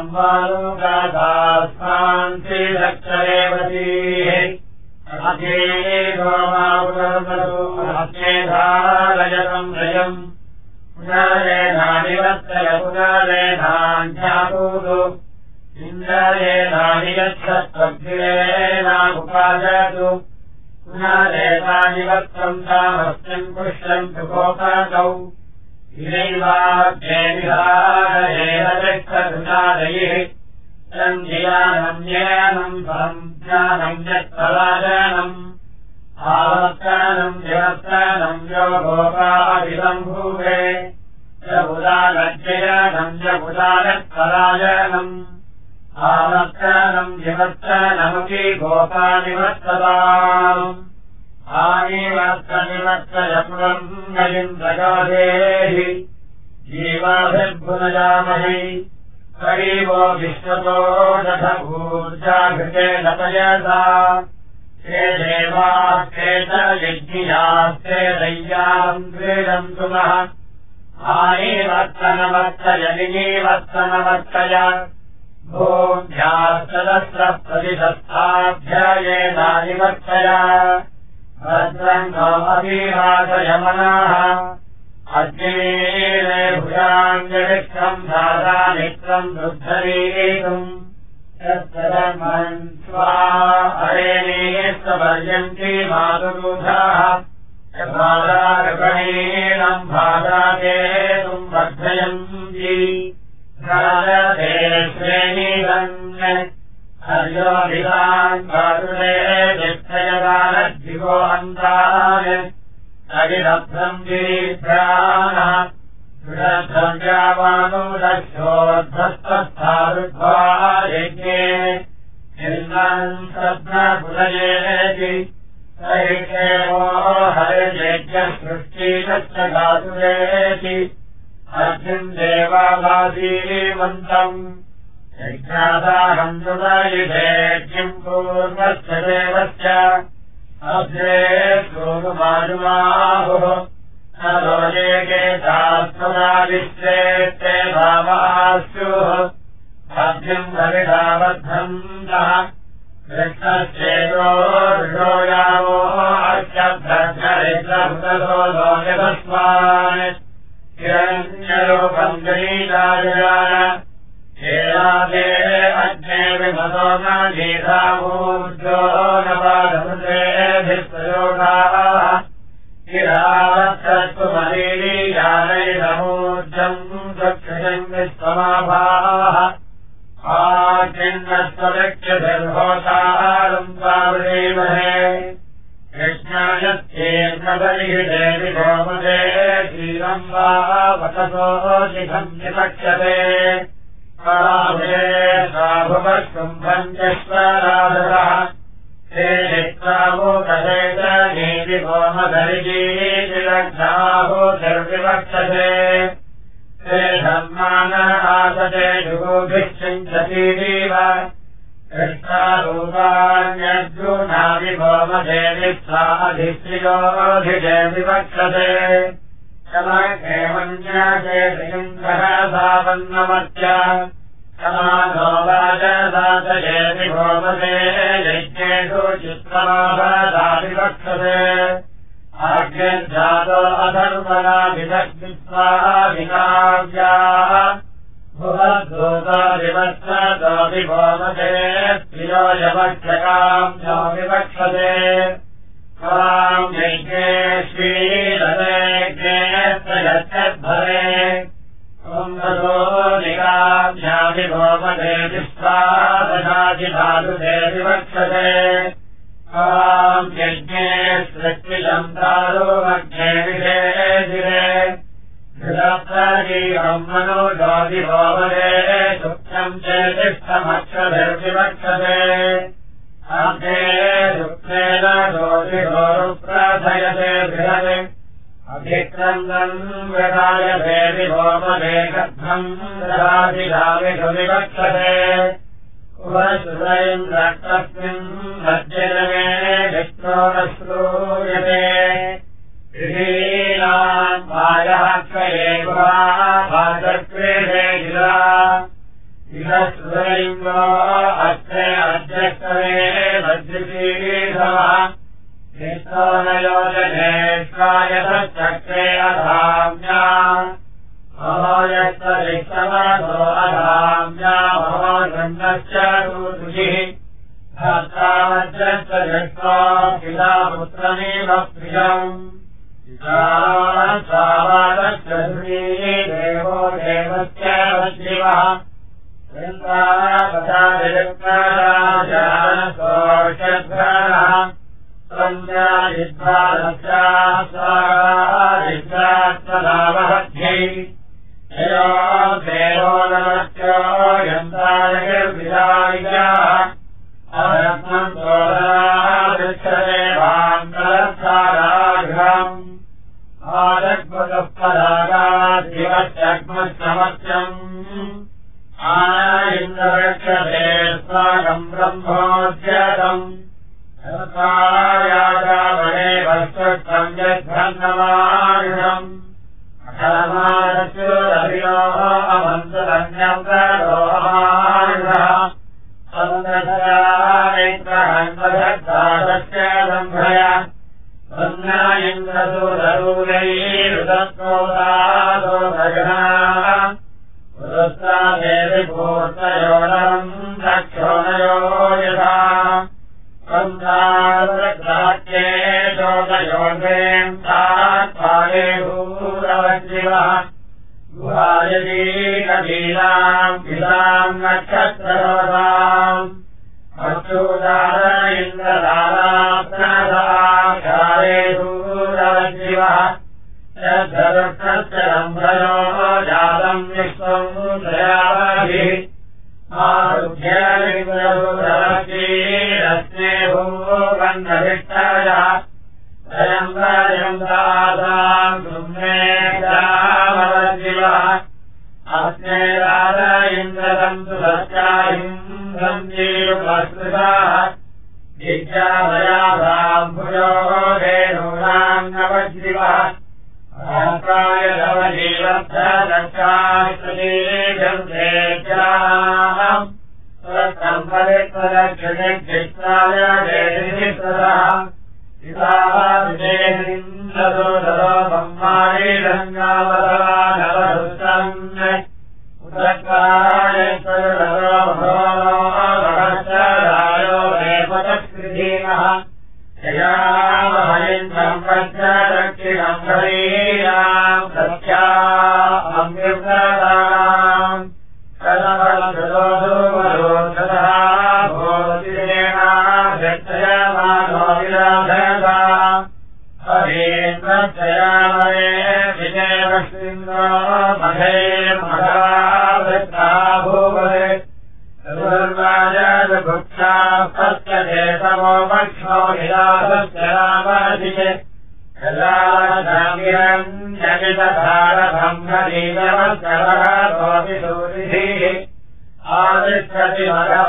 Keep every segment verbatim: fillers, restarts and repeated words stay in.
सम्वालोकादास्मान्ति रक्षरेवतीः अध्येधारयतम् रयम् पुनरेधानिवर्तय पुनरेधाञ्जातूतु इन्द्ररेधानि यच्छत्वग्रेणामुपादतु पुनरेतानिवत्तम् तामस्मिन् पुष्यन्तु गोपादौ इदैवाग्नेविहारेणदृष्टधुनादयिः सन्धियानम्येनम् सञ्ज्ञानम् यत्पलायनम् आवर्तनम् निवर्तनम् यो गोपाभिसम्भूते यबुदालज्जयनम् यबुदालत्पलायनम् आवर्तनम् निवर्तनमपि गोपानिवर्तताम् आनिवर्तनिवर्तयपुरम् नयिन्द्रगाधेहि जीवाभिर्भुनजामहि करीवो विश्वतो दधभूर्जाघृते नपयसा ते देवास्ते च यज्ञियास्ते दैयाम् क्रीडन्तु नः आनिवर्तनवर्तय निवर्तनवर्तय भूभ्यास्तदस्रप्रतिशस्ताभ्ययेनानिवर्तय भद्रम् नो अभिवादयमनाः अग्निरे भुजाङ्गविक्रम् धारानित्रम् दुद्धरीतुम् तत्तदर्मन् स्वा अरेणीस्तपर्यन्ति मातुरूधाः भादागणीनम् भादाकेतुम् वर्धयन्ति राजते श्रेणीरन् हर्योभिधान् भातुरे नित्ययदानद्दिवो अन्तान् अगिरभ्रम् गिरिभ्राणः दृढद्रव्यावानुदशोद्धस्तस्थारुद्ध्वा यज्ञे निर्मन् सद्मपुरयेति सहिषेवो हरियज्ञसृष्टिश्च गातुरेति अर्जुन् देवाभासीमन्तम् यज्ञादाहम् सुदयिषेज्ञम् पूर्वश्च देवस्य अभ्रे सोनुमानुमाहुः नरोजे केतास्मदाविश्रेष्टे भावास्युः अभ्यम् भविधावद्धन्तः कृष्णश्चेतो ऋषो यावो अश्यभ्रज्ञरिद्रभृतसो लोकतस्मान् हिरण्यरूपम् गणीताय हेलादे अग्ने विमतो न गीधामूर्जो न पादमुद्रेभिस्प्रयोगाः गिरावत्तत्वमलीयानैरमूर्जम् दक्षिणम् विश्वमाभाः आचिन्नस्वदक्षभिर्भोतारम् स्वावृणीमहे कृष्णायत्येर्नबलिः देवि गोमदे क्षीरम् वा वतसो शिखम् निपक्षते पराभे स्वाभुवशुम्भञ्जस्वराधरः ते नित्रावोकसे च नीति गोमधरिजीतिलग्नाभूतिर्विवक्षते ते धर्मान आसते जुगुभिश्चिञ्चतीव कृष्णारूपाण्यर्जुनादिगोमधेति स्वाधिश्रियोधिजे विवक्षते क्षमकेवञ्ज्ञाचेतिन्द्रः सावन्नमत्य क्षमानो वाजदातयेति गोमते यज्ञेषु चित्रमाभदाभिवक्षते आज्ञातो अधर्मनाभिदग्निस्वाभिकाव्याः भुवद्भूतादिवत्सतोऽपि गोमते प्रियो यवक्षकाम्यो विवक्षते स्वाम् यज्ञे श्रीरदेज्ञेऽस्त्रयच्छद्भरे ओङ्गतो निकाभ्याभिगोमते विश्वादशाधिधातुते विवक्षते स्वाम् यज्ञे सृष्टिशन्तारो मग्ने विषेधिरे धृतप्तरीवम् मनोजोधिगोमते सुप्तम् चेतिष्ठमक्षभिर्विवक्षते आग्ने दुःखेन दोषिगोरुप्रार्थयते बृहते अभिक्रन्दन् व्यदायते विभोमते गर्भम् ददातिधाविषु विवक्षते उभशुरैन्द्रस्तस्मिन् मध्यजने विष्णो न श्रूयते गृहीणाम् पायः क्षये गुहा भाजक्रीडे गिरा इन्द्रो अस्ते अध्यक्षरे वज्रशीलीधवः निस्तो न योजनेष्वायतश्चक्रे अधाम्या अहोयश्च विश्वमसो अधाम्या भवो गृह्णश्च सूतुषिः भर्तावज्रश्च दृष्ट्वा पिता पुत्रमेव प्रियम् स्वावादश्च देवो देवस्य वज्रिवः वृन्दावतादिरुक्ताराजानसोषद्भरः त्वञ्जादिद्वादस्यास्वादिद्वात्मलावहध्यै ययो देवो नमस्यो यन्तारगिर्विदायिकाः अरत्नम् तोदनादृच्छदेवान्तरसाराघ्रम् आदग्मगपरागादिवश्चग्मश्चमत्यम् आनयिन्द्ररक्षते स्वागम् ब्रह्मोद्यतम् यागावणे वस्तुष्टम् यद्भन्नमारुणम् अकलमानस्योरभिनोः अमन्तरन्यम् करोहारुणः सन्दर्शयानेत्रहन्वधत्तादस्य सम्भय वन्ना इन्द्रसूररूलैरुदत्कोदादो भजनाः पुरस्तादेवि भूर्तयोनम् दक्षोणयो यथा वन्दाग्राह्ये शोकयोगेम् तात्पाले भूरवज्रिवः गुहायदीकलीलाम् पिताम् नक्षत्रवताम् अच्युदार इन्द्रदारात्मदाचारे भूरवज्रिवः यद्धरुक्षस्य रम्भयो जातम् विश्वम् दयाभिः आरुध्यलिङ्गरुरवकीरस्मे भूगन्धभिष्टयः अयम् वयम् दासाम् गृह्णे रामवज्रिवः अस्मे राज इन्द्रदन्तु सत्याहिम् जीवस्मृताः विद्याभयाभ्राम्भुजो धेनूनाम् नवज्रिवः अहङ्काय नवजीवब्धदक्षाश्रीजन्तेभ्याम् स्वसम्परित्वदक्षिणिक्षित्राय देहिसदः पिताः विदेहिन्दसोदरो ब्रह्माणीरङ्गावधानवरुस्तन् उदत्कारेश्वरो भगवनो भगश्चरायो देवतस्कृधीनः जयामहयिन्द्रम् वज्रदक्षिणम् हरीयाम् सत्या अम्बिव्रताम् कलवलधरोधुमरोधतः भोतिरेणाध्यक्षयमानो विराधयता हरीन्द्रजयामये विजयवश्विन्द्रो मघे मघावृत्ता भूवरे दुर्वाजभुक्षा सत्यते तमो वक्ष्मो विलासस्य रामधिके यदारण्यविदधारभङ्गदीनवत्करः सूरिभिः आदिष्यति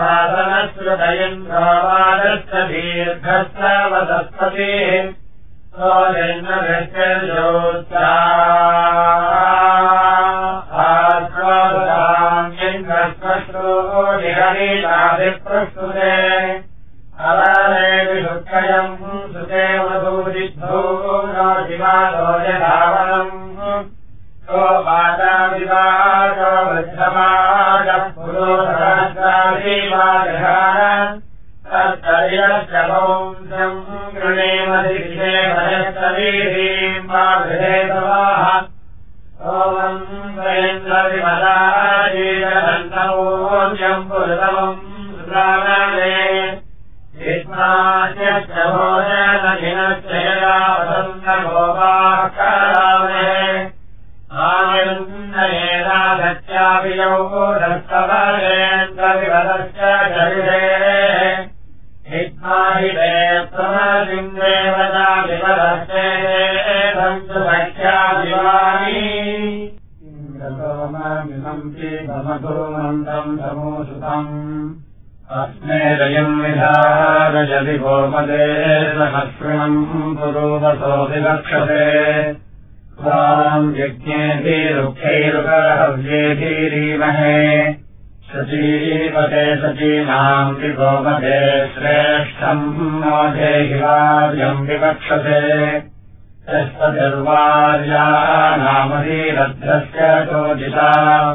मघवासनश्रुतयिन्द्रोवादश्च दीर्घस्तवदस्पतिः सोलिन्नभृत्यर्योत्सा आत्मोदान्यश्रूरिहरीलाभिप्रस्तुते अलाले विशुक्कयम् सुते मधूरिद्धो नो शिवालो यधावनम् को पादाविवादो वृद्धमादः पुरोधराजाभिवादघान तत्तर्यश्च वंशम् गृणेमधिषे भयस्तवीहीम् वा गृहेतवाः ओमम् वयन्द्रविमलाजीरन्नमोऽन्यम् पुरुतमम् सुदानले विस्मास्यश्च भोजनदिनश्च यदा वसन्तगोपाः करामे आनिर्नयेनागत्यापि यौदस्तवरेन्द्रविवदश्च शरीरे हित्माहि ते प्रमदिन्द्रेवदा विवदश्चे धन्तु भक्ष्याभिवानि इन्द्रसोममिमम् चीवमधूमन्तम् समोषुतम् अस्मे रयम् विधारयति गोमदे सहस्रणम् पुरूपसो विलक्षते त्वाम् यज्ञेभिरुक्षैरुकरहव्येभिरीमहे सचीवते सचीनाम् विगोमते श्रेष्ठम् नो देहि वार्यम् विवक्षसे यस्पतिर्वार्या नामधीरद्रस्य चोदिता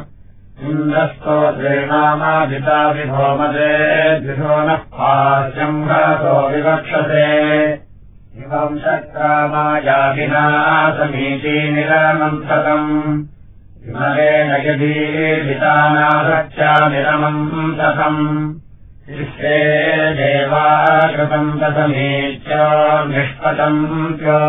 इन्द्रस्तोत्रेणामादिता विभोमते द्विषो नः पार्श्यम् घातो विवक्षसे इमम् शक्रामायाभिना समीची निरमन्थकम् इमरेण यदीर्भितानासख्या निरमन्थकम् शिष्ये देवा कृतम् तसमीच्यो निष्पतन्त्यो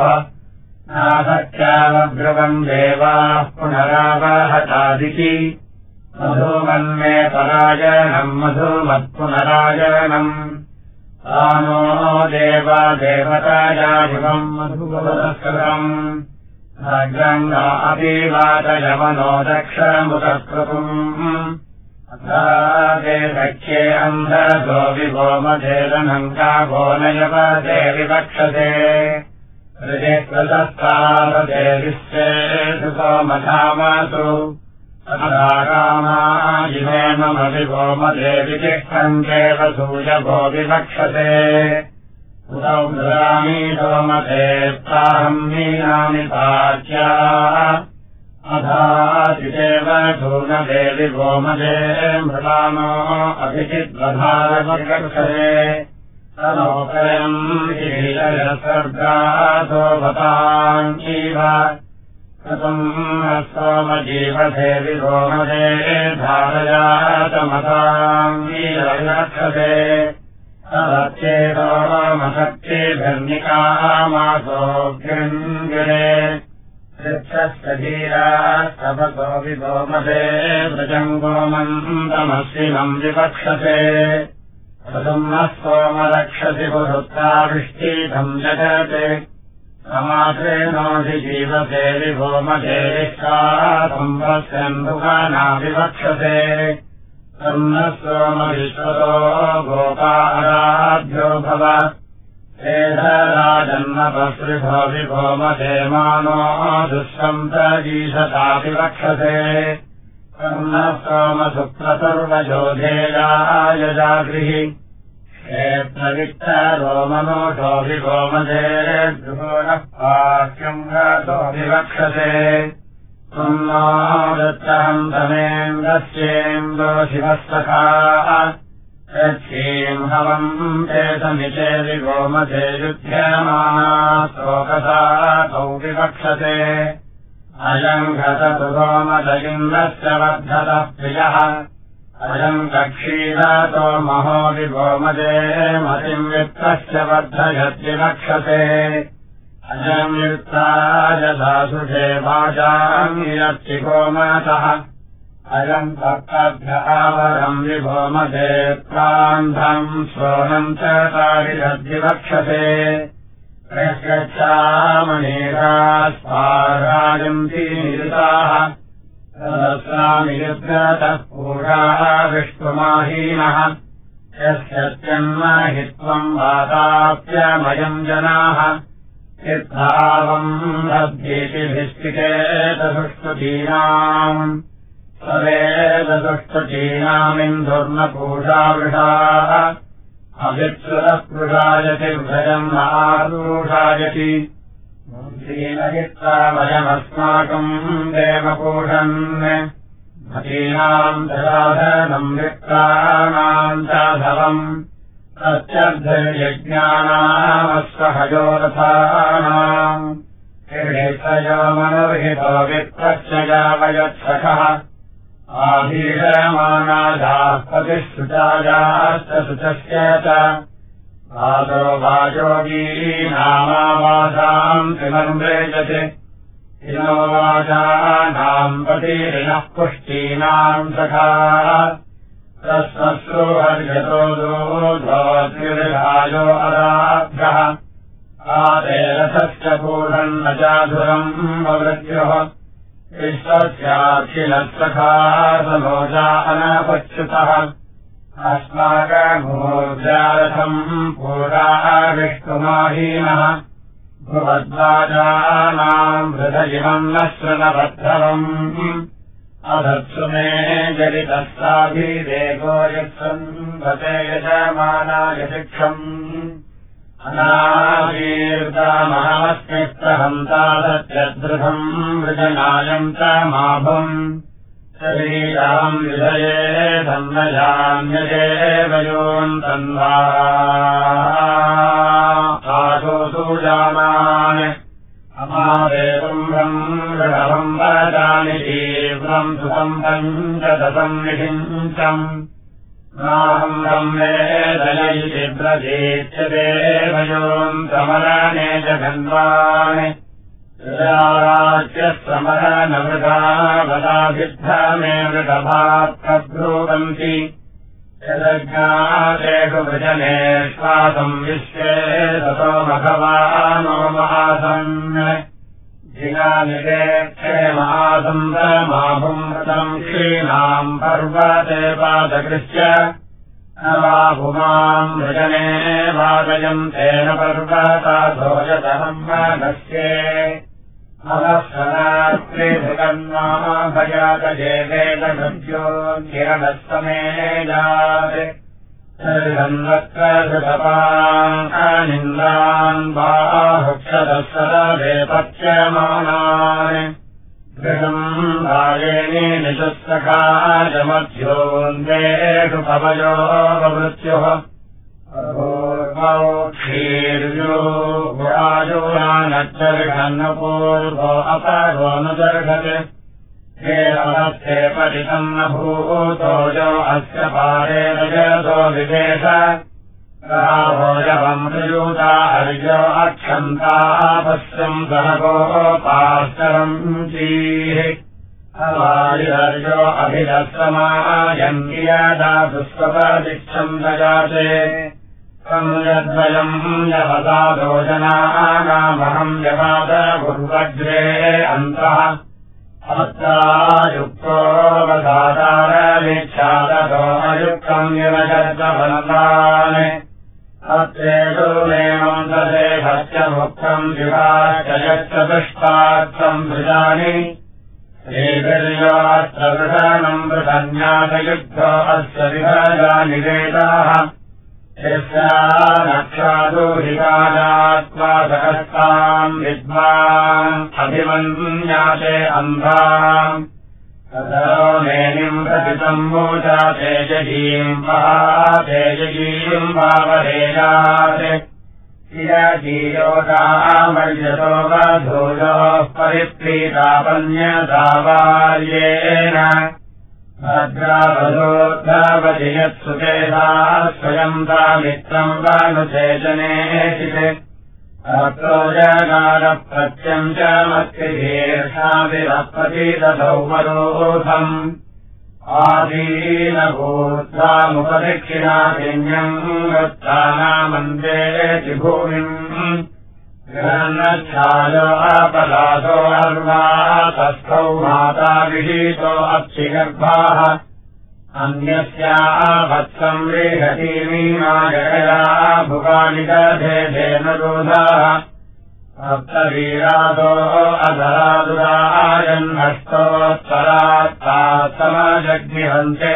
नासख्यामब्रुवम् देवाः पुनरावहतादिति मधुमन्मे परायणम् मधुमत्पुनरायणम् आनो देवा देवतायायुगम् मधुवदस्कृतम् अग्रङ्गा अपि वातयमनो दक्षमुदस्कृतम् अथादे सख्ये अन्धसो विभोमधेदनङ्का गोनयवदे विवक्षसे हृदिकृतस्तावदे विश्वेषु सोमधामासु अथाकामाजिमे मम विभोमधे वितिष्ठन्तेव सूयभो विवक्षसे उतौ ददामि सोमते प्राहम् मीनामि पाच्या अथातिदेव धूनदे विभोमदे मृतानो अभिचिद्वधारविवक्षसे तनोकयम् ईशयसर्गासो भतान्यीव कथम् सोमजीवसे विभोमदे धारयातमतान्यीरविवक्षसे तदच्चेदोमशक्तिभिर्निकामासोऽग्निरे वृक्षस्य धीरास्तपसो विभोमदे व्रजम् गोमन्तमस्विनम् विवक्षसे प्रसन्नः सोमरक्षसि पुरुत्ताविष्टीतम् जगते समासेनोऽधिजीवसे विभोमदे संवत्स्यन्धुकाना विवक्षसे तन्नः सोमविश्वतो गोपाराभ्यो भव एधराजन्मपसृभो विभोमदे मानो दुःसन्तजीषता विवक्षसे तन्नः सोमसुप्रसर्वजोधेयायजागृहि क्षेत्रवित्तरो मनोषो विभोमदे गृहो नः पाक्ष्यम् घातो विवक्षसे त्वन्नो दत्तहम् तमेन्द्रस्येन्द्रो शिवस्तखाः यच्छीम् हवम् ते समिते विभोमते युध्यमाना शोकसातौ विवक्षते अयम् घततु गोमदगिन्द्रस्य वर्धतः प्रियः अयम् कक्षीरातो महो विभोमते मतिम् वित्तस्य वर्धयद्विवक्षते अयम् युक्ताय दासुषे वाचाम् यच्चि गोमतः अयम् तत्तभ्य आवरम् विभोमते प्रान्धम् श्रोणम् च तारिरद्विवक्षते प्रयश्चामणीरास्पाराजन्ति निरुताः तदस्रामियुद्धतः पूषाः विष्णुमाहीनः यस्यत्यन्महित्वम् वाताप्यमयम् जनाः चित्तावम् लभ्येतिभिस्तिकेतसुष्टुतीनाम् सवेदसुष्टुतीनामिन्दुर्नपूषावृषाः अभित्सुरः भ्रजम् आरूषायति वयमस्माकम् देवपूषन् भतीनाम् दशाधनम् विप्राणाम् चाधवम् तच्चर्धयज्ञानामस्वहयोरथानाम् हिडेशयो मनोर्हितो विप्रत्ययावयत्सखः आभीषमानाजाः पतिःसुचायाश्च शुचस्य च वासो वायोगीनामावासाम् त्रिमन्वेजते इनो वाचानाम् पतिरिणः पुष्टीनाम् सखाः तस्मत्सुहर्यतो दूर्ध्वोऽद्विर्घायो अराभ्यः आदे रथस्य पूर्णम् न चाधुरम् ववृत्योः विश्वस्याखिलत्सखा अनपच्युतः अस्माकमूर्जारथम् पूरा विष्णुमाहीनः भुवद्वाजानाम् हृदयिमम् न शृणवद्धवम् अधत्सु मे जरितस्ताभिदेको यत्सन्वते यजमानाय शिक्षम् अनावीर्तामहमस्मित्रहन्ता सत्यदृढम् वृजनायम् च माभम् शरीराम् विधये धन्नजान्यदेवयोन्तन्वा आशो सूजानान् अमादेवम् ऋणवम् वरदानि तीव्रम् सुतम् पञ्चदशम् निषिञ्चम् नाहम् वेदयैति ब्रजीत्य देवयोन्तमरणे जगन्वान् राज्यस्समरनवृथा वदाभिद्धमे वृषभात्प्रब्रूवन्ति यदज्ञातेषु वृजनेष्वासम् विश्वे ततो मघवानो महासन् जिनानिवेक्षे महासन्दमाभुम् वृतम् क्षीणाम् पर्वते पादकृष्य नवाभुमाम् वृजने वादयम् तेन पर्वताधो यतहम् मनस्ये अवसनात्रिभृगन्मा भजातजेवेदभृभ्यो किरणस्तमेजात् सर्वन्वत्र धृतपानिन्द्रान् बाहुक्षदस्सदवेपच्यमानान् गृहम् राजेने निशुस्तकाजमध्योन्देषु पवयो ववृत्युः क्षीर्यो गुराजोरानच्चर्घन्नपूर्वो अपरो न दर्घते हेरमस्ते परितम् न भूतो यो अस्य पारे रजतो विदेश राभोजवम् प्रयूता अर्यो अक्षन्तापस्यम् सहगोपाश्चरम् चीः अवारिहर्यो अभिदस्समायम् यदा दुष्पदिच्छम् दजाते संयद्वयम् यवसादो जनानामहम् यवाद गुर्वज्रे अन्तः अत्रायुक्तो वसादारमिच्छादतो अयुक्तम् युनशब्दफलतान् अत्रेषु नेमम् तदेहस्य मुक्तम् विवाच यच्च दुष्टार्थम् वृजानि श्रीभिर्योऽत्र वृषणम् वृषन्यासयुक्तो अस्य विभाजानि वेदाः यस्या नक्षादूहिकाजात्वा सहस्ताम् विद्वान् अभिमन्यासे अन्धाम् ततो मेनिम् प्रतितम् वोचा तेजगीम् वहा तेजगीम् भावरेयात् चिरजीयोगामर्यतो वधूयोः परिप्रीतापन्यतावार्येण भद्रावधोद्धावति यत्सुतेधा स्वयम् तामित्रम् वानुचेतनेचिते अत्रो जगारप्रत्यम् च मत्तिभीर्षाभिरप्रतिदधौ मरोधम् आदीनभूत्वामुपदक्षिणादिन्यम् वृत्तानामन्देति भूमिम् गृहन्नच्छायो अपलासो अर्वा तस्थौ माता विहीतो अक्षिगर्भाः अन्यस्या वत्सम् रेहतीमीमाजया भुवानि दधेधेन रोधाः सप्तवीरादो अधरादुरायन्नस्तोत्तरात्तात्तमजग्निहन्ते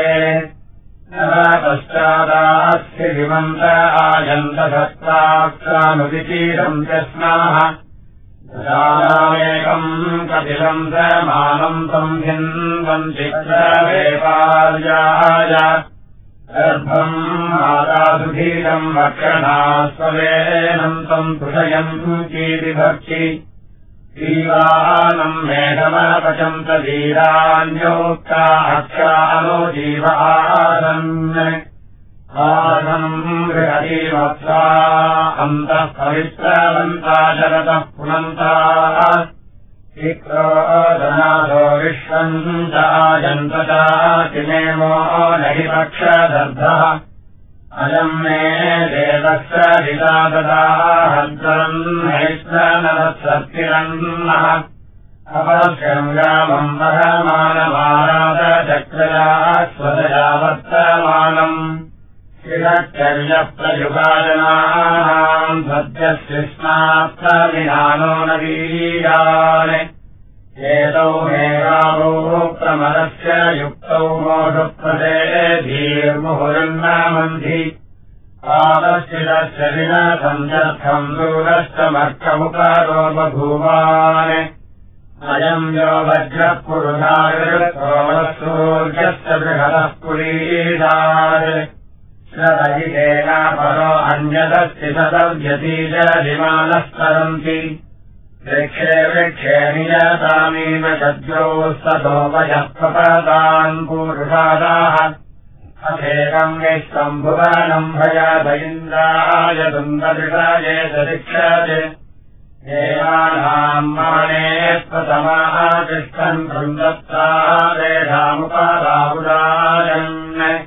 पश्चादास्ति विमन्त आयन्तसत्ताक्षानुवितीरन्त्य स्नाः दशानामेकम् कपिलम् समानम् तम् हिन्वन्ति वेपार्याय गर्भम् मातासुधीरम् वक्षणास्ववेनम् तम् तुषयम् कीरिभक्ति जीवानम् मेघमपचन्त वीरान्योक्ता अक्षानो जीव आसन् आसम् बृहतीवत्सा अन्तः पवित्रवन्ता जगतः पुनन्ताः विक्रोधनादो विश्वम् चायन्तता किमेमो नहि पक्षदर्धः अयम् मे देवस्य विदाददाहन्तरम् नैत्रनवत्सर्तिरन्नः अपश्यम् रामम् वहमानमाराधचक्रया स्वदया वर्तमानम् शिरचर्यप्रयुगाजनानाम् सद्यस्य स्नात्तविनानो न वीरान् एतौ मे रामो प्रमदस्य तस्य विनाशम् यर्थम् दूरश्चमर्कमुकारो बभूवान् अयम् यो वज्रः पुरुषासूर्यस्य बृहदः पुरीषात् श्रदहितेन परो अन्यदस्ति सदव्यतीजलिमानस्तरन्ति वृक्षे वृक्षे नियतामीव शद्रो सतोपयः प्रपदान् पूरुषादाः अथेकम् विश्वम् भुवनम् भयाद इन्द्राय सुन्दरिषाये दरिक्षते देवानाम् माने प्रथमाः तिष्ठन् बृन्दत्तारेषामुपादाबुदायन्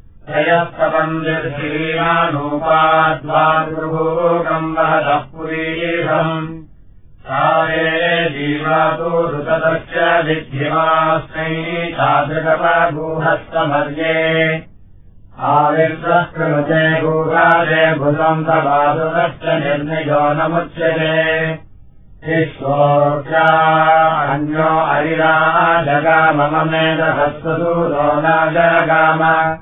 त्रयस्तपन्दिर्श्रीमानूपाद्वागृभूकम् वहतः पुरीषम् सारे जीवातु ऋतदस्य विद्धिमास्मै तादृगपगूहस्तमर्ये आविर्दः कृते गुहादे भुजम् तवादुरश्च निर्निजो नमुच्यते विश्वोर्जा अन्यो अरिरा जगाम ममेदहस्तदूरो न जगाम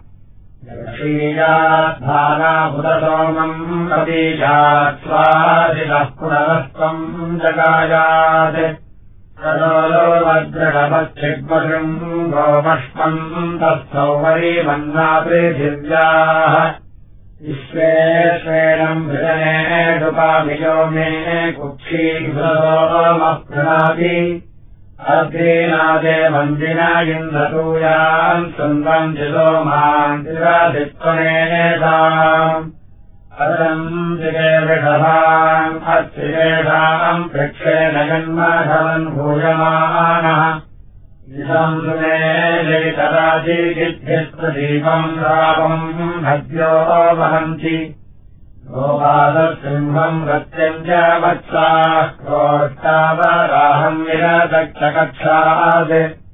क्षीराद्धानाभुतसोमम् कपीजात् स्वादिनः पुनरस्त्वम् जगायात् तदोलो वज्रगमच्छिग्मृम् गोमष्मम् तस्थौ वरीमन्ना पृथिव्याः विश्वेश्वेनम् भृजनेडुपाभियो मे कुक्षीघ्रोमः प्रणाति अग्रीनादे वन्दिना इन्द्रतूयान् सुन्दम् चिलोमान् तिरादित्वनेताम् अदम् दिगे वृषभाम् अस्तिरेषाम् वृक्षेण जन्मधवन् भूयमानः इदम् सुमे लिखितराजीगिद्धिप्रदीपम् रापम् भद्यो वहन्ति गोपालसिंहम् रत्यम् च वत्साः क्रोष्टावराहम् विरदक्षकक्षात्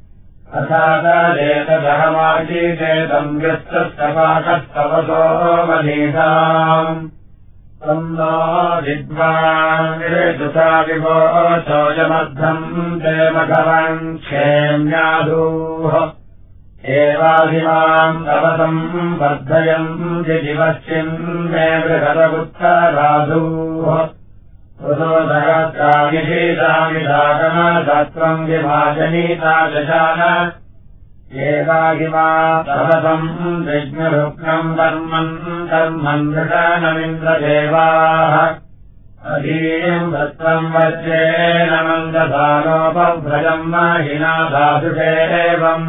अथादेतदहमाजीतेतम् व्यस्तस्तपाकस्तवसो मनीषाम् तम् नो विद्वान् विरेजुषा विवोचोजमद्धम् देवघवन् क्षेम्याधूः एवाभिमाम् तवसम् वर्धयम् जिजिवश्चिन् मे बृहदपुत्तराधूः पुरोदहस्रामिषीतामिषाकमसत्त्वम् विभाजनीता दशान एवाहिमा तवसम् विघ्नरुग्नम् वर्मन् कर्मन् नृषानमिन्द्रदेवाः अधीयम् दत्तम् वज्रेण मन्दसानोपव्रजम् महिना धातुषेवम्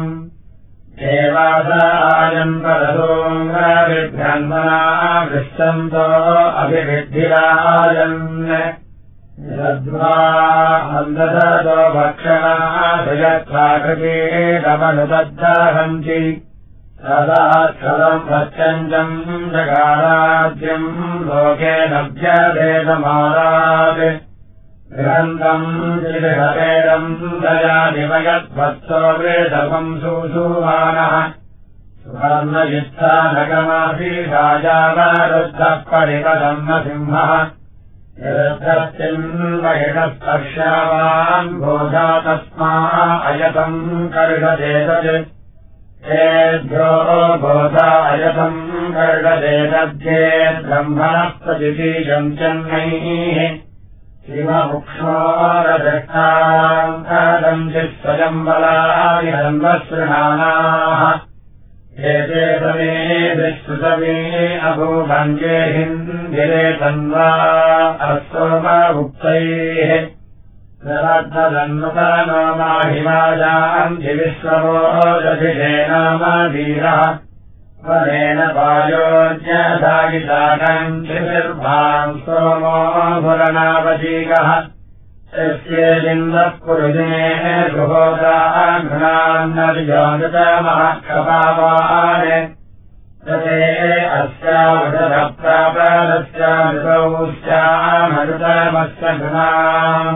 देवादायम् परसोङ्गविभ्रन्मना वृष्टन्तो अभिवृद्धिरायन् यद्वा अन्दतो भक्षणाशयत्राकृतीडमनुदद्धहन्ति तदा क्षरम् भक्षञ्जम् जगाराज्यम् लोके नव्यभेदमारात् गृहन्तम् जिहतेरम् दयादिवयद्वत्सो वृषभम् सुषुवानः सुवर्णयुत्थानगमाभिषायावरुद्धः परिपदम् सिंहः यदस्तिन्महिषस्पर्शावान् भोजा तस्मा अयतम् कर्षदेतत् तेभ्यो भोजा अयतम् कर्षदेतद्येत् ब्रह्मणः प्रतिशीलम् चन्नैः शिवमुक्ष्मोरदृष्टाम् कादम् चित्स्वयम् बलानि हन्वसृणानाः एते समे विश्रुतमे अभूभञ्जे हिन्दिरे तन्वा अस्सोमभुक्तैः प्रवर्तदन्नुतनो माहिमाजाम् जिविश्ववो दधिषेनाम वीरः वरेण वायोज्ञधायिताकम् त्रिभिर्भाम् सोमो भुरनावजीकः यस्येदिन्दः पुरुषेः गृहोदाघ्नान्नर्योनृतमहत्कपावान् तते अस्यावृतप्रापदस्यामृतौश्चामृतमस्य गुणाम्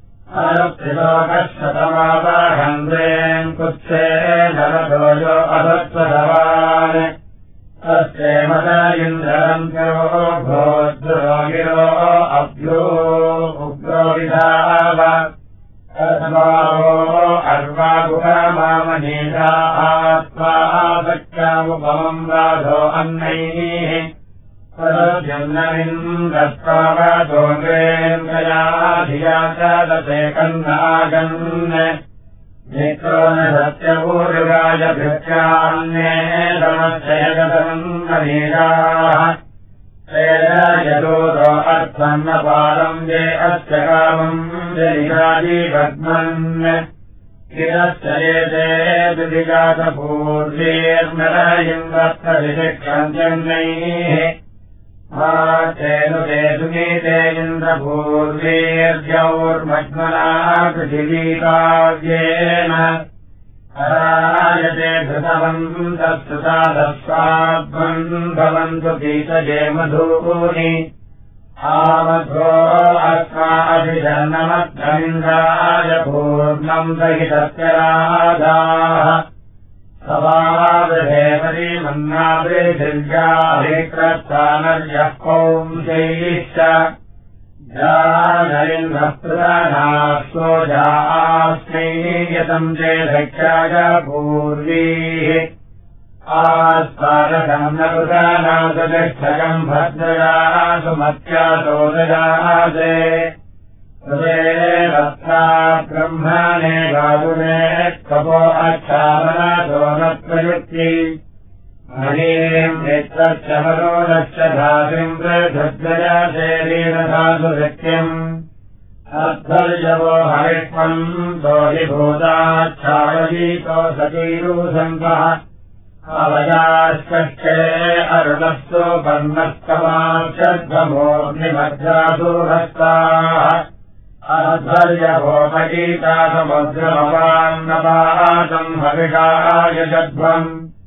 अनुत्रिलोकशतमापहन्द्रेन् कुत्से नरदोजो अभत्वधवान् तस्ये मद इन्द्रन्त्यो भोद्रो गिरो अभ्यो उग्रो विधाव तस्मावो अर्वागुहमामनीषा आत्मा सख्यामुपमम् राधो अन्नैः तदुद्युम्नमिन्द्रस्त्वावतोन्द्रेन्द्रया धिया च दशे कन्नागन् मित्रो न सत्यपूर्गाय भृत्यान्ये समश्चयगतम् नवीराः यदोदो अर्थन्नपालम् ये अस्य कामम् जनिराजीवग्मन् किरश्च ये ते दुदिजातपूर्वेर्नरयिन्द्रत्तविशिक्षन्त्यन्नैः माचेनुते सुनीते इन्द्रपूर्वेर्जौर्मग्मना पृथिवीकाव्येन हरायते धृतवन्तस्तुतादस्वाद्वन् भवन्तु पीतजे मधूनि आमध्वो अस्माभिजन्नमद्धमिन्द्राय पूर्णम् सहितस्य राजाः सवावृधेवरी मन्नावृथिव्याभिक्रत्सानर्यः कौंसैश्च जानरिन्द्रप्रधानास्तो जास्मै यतम् चेदक्षाय पूर्वीः आस्तारकम् न कृतानासतिष्ठकम् भद्रया सुमत्यातोदजासे तदेवत्था ब्रह्मणे गातुने कपो अच्छामनातो न प्रयुक्ति महीम् नेत्रश्च मनोनश्च धातिम् प्रधृद्वया शरीरधातु सत्यम् अध्वर्यवो हरिष्मम् दोहिभूताच्छावजीतो सतीरूसङ्गः अवयाश्चे अरुणस्तु पर्णस्तमाक्षध्वमोऽग्निमध्यासूहस्ताः अध्वर्यभोमगीता समुद्रमवान्नपातम् हविषायजध्वम्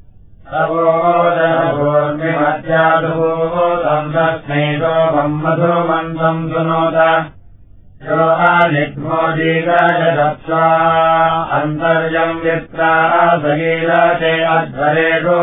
सवोदनभूर्णिमध्यासूतम् तस्मैतो मन्मधुमन्तम् सुनोत यो आनिग्मोदीकायदप्स्वा अन्तर्यम् वित्रा सगीरते अध्वरेषु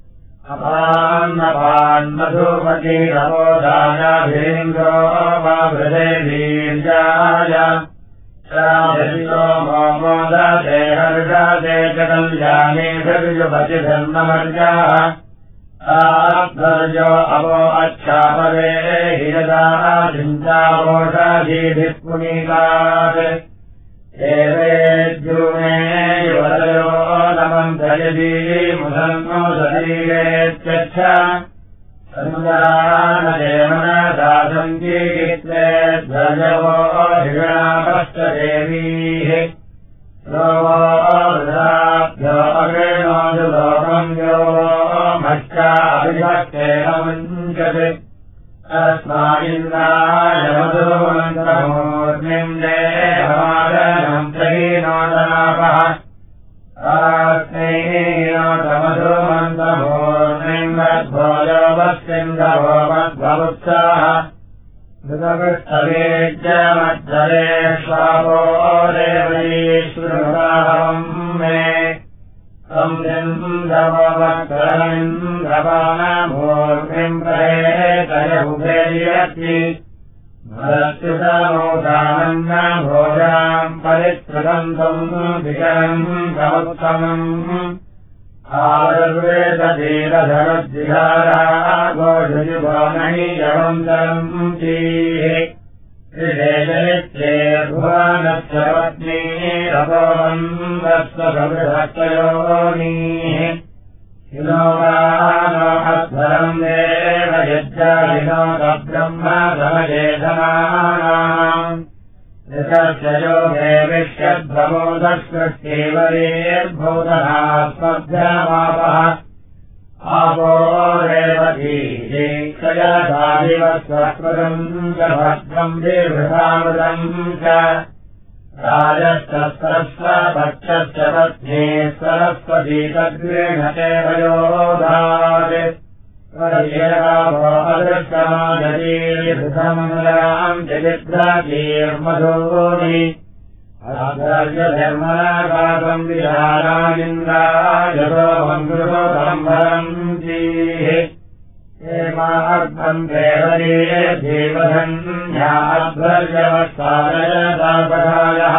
अपान्नपान्मधुमतीरवोदायाभीन्द्रो वा वृधे वीर्याय राजो मोदते हर्षते च कल्याणे धर्युपतिधर्मवर्याः आध्वर्यो अवो अच्छापरे हिरदा चिन्तावोषाधीभिः पुनीतात् एवेद्युमे युवतयो नमम् त्रयदी मुसन्नो शरीरेत्यच्छ सन्दरानदेवनदासङ्गीकृत्वे ध्वजवो हिरणापश्च देवीः लोभ्यो अग्रेणोऽसु लोकम् यो मश्चाभिभक्तेन मुञ्चते अस्मादिन्द्राय मधुमन्त्रमूर्तिम् देहमादनम् त्रयीनोदनापः आस्मैनोदमधुमन्त्रमूर्तिम् मध्वोजो वस्तिन्दवो मध्वमुत्साह ऋतपृष्ठवेज्यमद्धरे स्वापो देवैश्वरहम् मे संसिन्दवमकरमिन्द्रपानमूर्तिम् प्रहेतयहुभेयति भरत्युतमोदानन्नभोजाम् परित्रगन्तम् विकरम् समुत्तमम् आयुर्वेदधीरधरद्विहारा गोषुजुभवनैयवन्तरम् चीः त्रिदेशनित्ये भुवनस्य पत्नी रतोबन्धस्वभृहस्तयोनीः हिनोगानो अध्वरम् देव यज्ञाहिनोदब्रह्म समजेधमानाम् ऋतस्य योगे विश्यद्भवोदस्कृष्टिवरेर्भूतनास्मभ्यमापः आपो रेवतीक्षयधादिवस्वस्पदम् च भद्रम् दीर्घामृतम् च राजस्तस्त्रस्य भक्षस्य पत्नी सरस्वती तद्गृह्णते वयोधात् अदृष्टमादतीर्घमङ्गलाम् चरिद्रातीर्मधूनि धर्मनाकातम् विहाराजिन्द्रायतो मङ्गलोतम्बरम् जीः हेमार्धम् देवरीये धीमधन्याध्वर्यवत्सारयतापकायः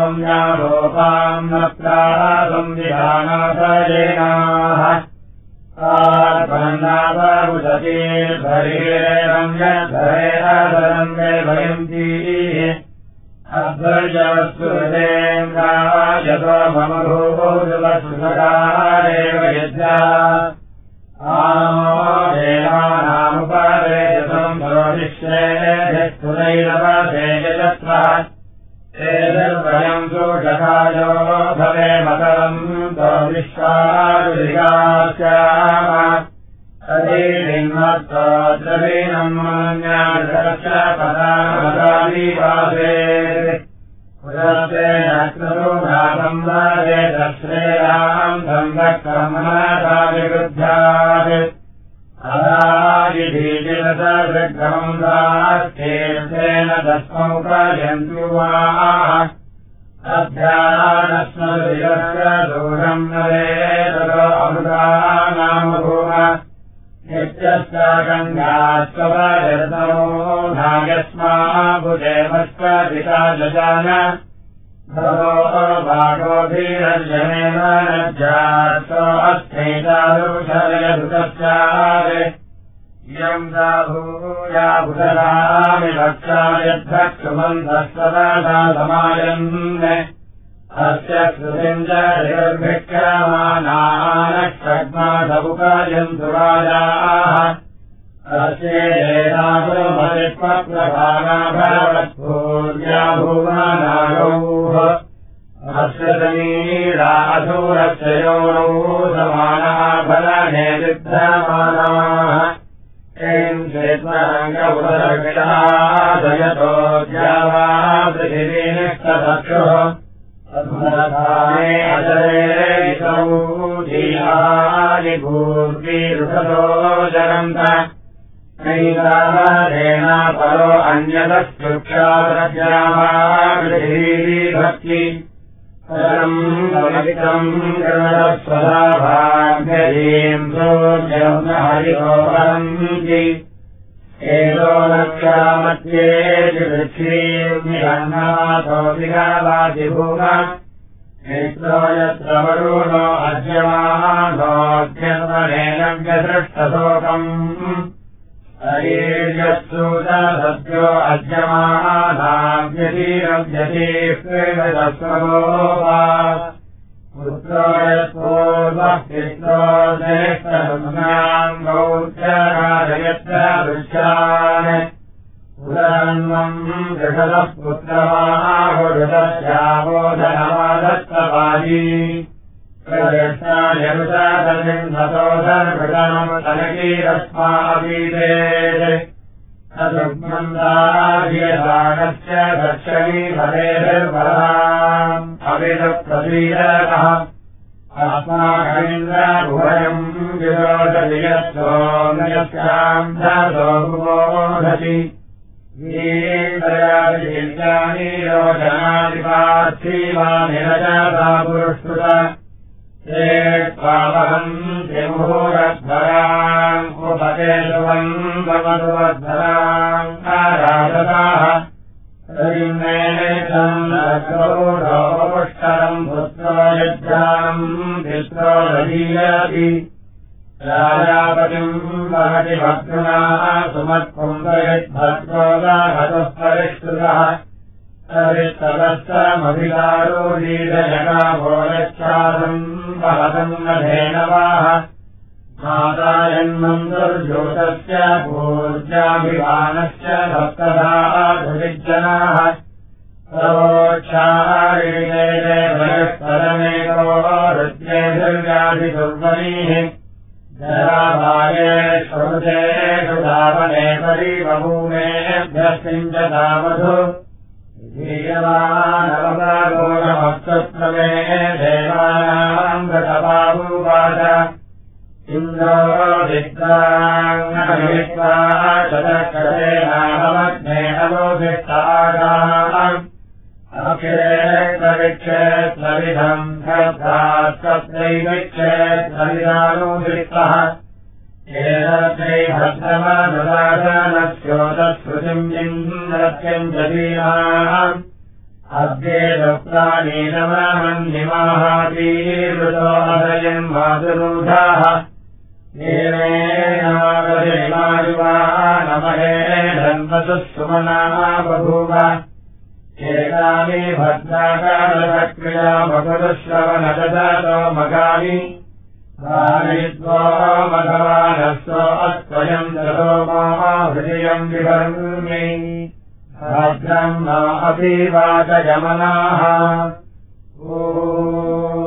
इदलिगिरीदत्तमसोम्यालोपाम् नप्तासम् विधानासजेनाः आत्मन्नावमुदतीर्भरीरेरम् यद्धरे आदरम् मे भयन्तीः अध्वर्यवस्तुदेन्द्रायतो मम भूजुवसुसकारेव यज्ञा आनो देवानामुपादेशम् प्रोदिश्येभिस्तुनैरवसेजत्वः एतद्वयम् सूषकायो भवे मतरम् तो विश्वारुदिगास्याम तदीनिन्मत्तोद्रवीनम् मन्यादर्शपदामदादिवासे पुरस्ते नक्रतुनाथम् वदे तश्रेयाम् धन्दक्रमणादाविरुद्ध्यात् अदादिधीजिरसवृग्रमम् दास्तेन दस्मौपयन्तु वा अध्यानस्मृतिरस्य दूरम् नरेतरो अमृतानामभूम नित्यस्य गङ्गास्वपजर्तनो नागस्माभुजेमस्वदिता जजान भवो भागोभिरर्जनेन नज्जातो अस्मैतारुषयदुतस्यात् इयम् सा भूया भूतरामि भक्षा यद्धक्षुमन्तस्तदा समायन् अस्य कृतिम् च निर्भिक्षमानानक्षग्मासमुपयन्तु राजाः अस्येनागुरुमलित्वप्रभाना भगवत्पूर्या भुवनागौः अस्य समीराधूरस्य योनौ समानाः फलने विद्यमानाः एम् चेत्नाङ्गुरविषादयतो द्यावा पृथिवीनिष्टचक्षुः अधुनधाने अजरेतौ धीरानि भूर्वीरुषतो जगन्त नैरादेना परो अन्यतस्तुक्षाद्रज्यामा पृथिवीभक्ति परम् पवित्रम् गणस्वधाभाग्यजीम् सूर्यम् हरितो वरन्ति एतो लक्ष्यामध्ये पृथ्वीम् निहन्नाथो विगावादिभूम नेत्रो यत्र वरुणो अद्यमानोऽद्यन्वनेन व्यसृष्टशोकम् अरीर्यत्सूत सत्यो अद्यमानाव्यतीरव्यतीः पुत्रो यत्पूर्वः पित्रो ज्येष्ठसंज्ञाम् गौर्यराजयत्र वृक्षान् उदरन्वम् दृषदः पुत्रमाहुरुदस्यावोधनमादत्तवाजी प्रदर्शनायरुचादलिन्धतोधर्भृतम् तनकीरस्मापीतेत् तदुग्मन्दाभियदानस्य दर्शनी भवेभिर्बलाम् अविदप्रसीदकः अस्माकमिन्द्रभुवयम् विरोधयत्सोम्यस्याम् धतो बुबोधति वीन्द्रयादिविद्यानि योजनादिपार्थिवानि रजता पुरुष्कृत ते त्वावहम् त्रिमुहूरध्वराम् उपकेशवम् भवतुवध्वराम् आराधताः हरिमेषम् लग्नोरोपपुष्करम् पुत्रो यज्ञानम् पित्रो रजीयति राजापतिम् वहति भक्तुनाः सुमत्कुम्भयद्भक्तो गाहतः परिष्कृतः तरिस्तदस्तमभिकारोदीरजगाभोरच्छादम् वहतम् नधेनवाः माता जन्मन्तर्ज्योतस्य पूर्जाभिमानस्य भक्तदाधुविज्जनाः सर्वोक्षारिणे भयस्परमेको हृद्येभिर्व्याधिदुर्बलीः जराभाये श्रुतेषु धावने परिबभूमेभ्यस्मिन् च तावधु धीयमानवगोणमस्तुत्रमे देवानाम् गतबाहुवाच इन्द्रो विद्राङ्गमित्वा शतकरेणामग्नेनवोभिष्टागाम् अक्षेत्रविक्षेत्रविधम् खद्धास्तत्रैविक्षेत्रविदानुभिष्टः एतत्रैभद्रमनुराधनस्योतस्कृतिम् इन्द्रत्यम् जदीनाम् अद्येदप्राणीनमन्निमाहातीर्वृतो अदयन् मातुरूढाः येनेनागरिमायुवानमहे धन्वसुः सुमना बभूव एतानि भद्राकालक्रिया मकुरुश्रवणददातो मगानि वाणित्वो मघवानस्वो अत्वयम् दरोमो हृदयम् विवर्मि भद्रम् नो अपि वाचयमनाः ओ